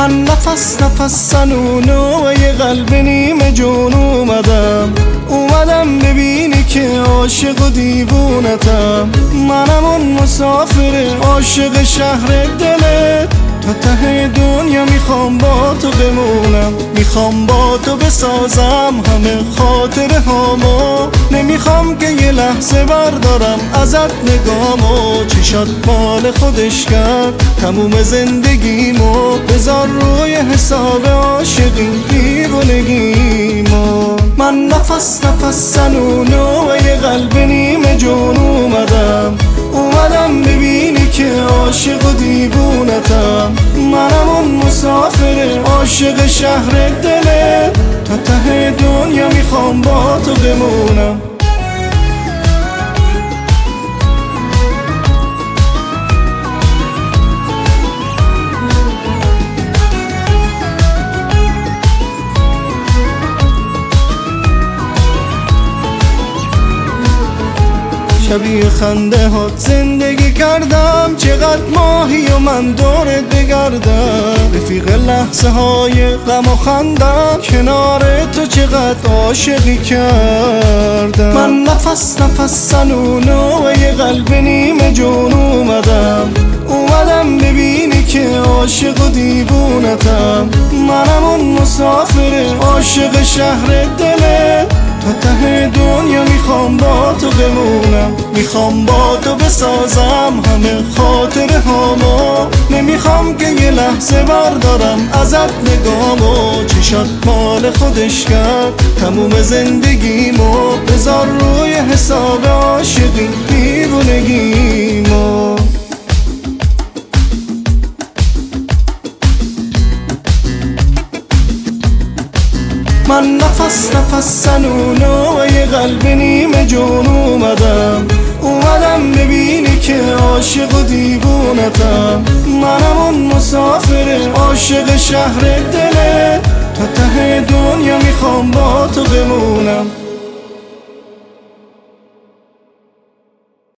من نفس سنونه یه قلب نیمه جون اومدم ببینی که عاشق و دیوونتم. منم اون مسافر عاشق شهر دلت، تا ته دنیا میخوام با تو بمونم، میخوام با تو بسازم همه خاطره هامو. نمیخوام که یه لحظه بردارم ازت نگامو، چشات مال خودش کرد تموم زندگیمو. بذار روی حساب عاشقی دیوونگیمو. من نفس سنونه یه قلب نیمه جون اومدم ببینی که عاشق و دیوونتم. منم اون مسافر عاشق شهر دلت، تا ته دنیا میخوام با تو بمونم. شبیه خنده ها زندگی کردم، چقدر ماهی و من دورت بگردم. رفیق لحظه های غم و خندم، کنار تو چقدر عاشقی کردم. من نفس سنونه یه قلب نیمه جون اومدم ببینی که عاشق و دیوونتم. منم اون مسافر عاشق شهر دلت، تا ته دنیا میخوام با تو بمونم، میخوام با تو بسازم همه خاطره هامو. نمیخوام که یه لحظه بردارم ازت نگامو، چشات مال خودش کرد تموم زندگیمو. بذار روی حساب عاشقی دیوونگیمو. من نفس سنونه یه قلب نیمه جون اومدم ببینی که عاشق و دیوونتم. منم اون مسافر عاشق شهر دلت، تا ته دنیا میخوام با تو بمونم.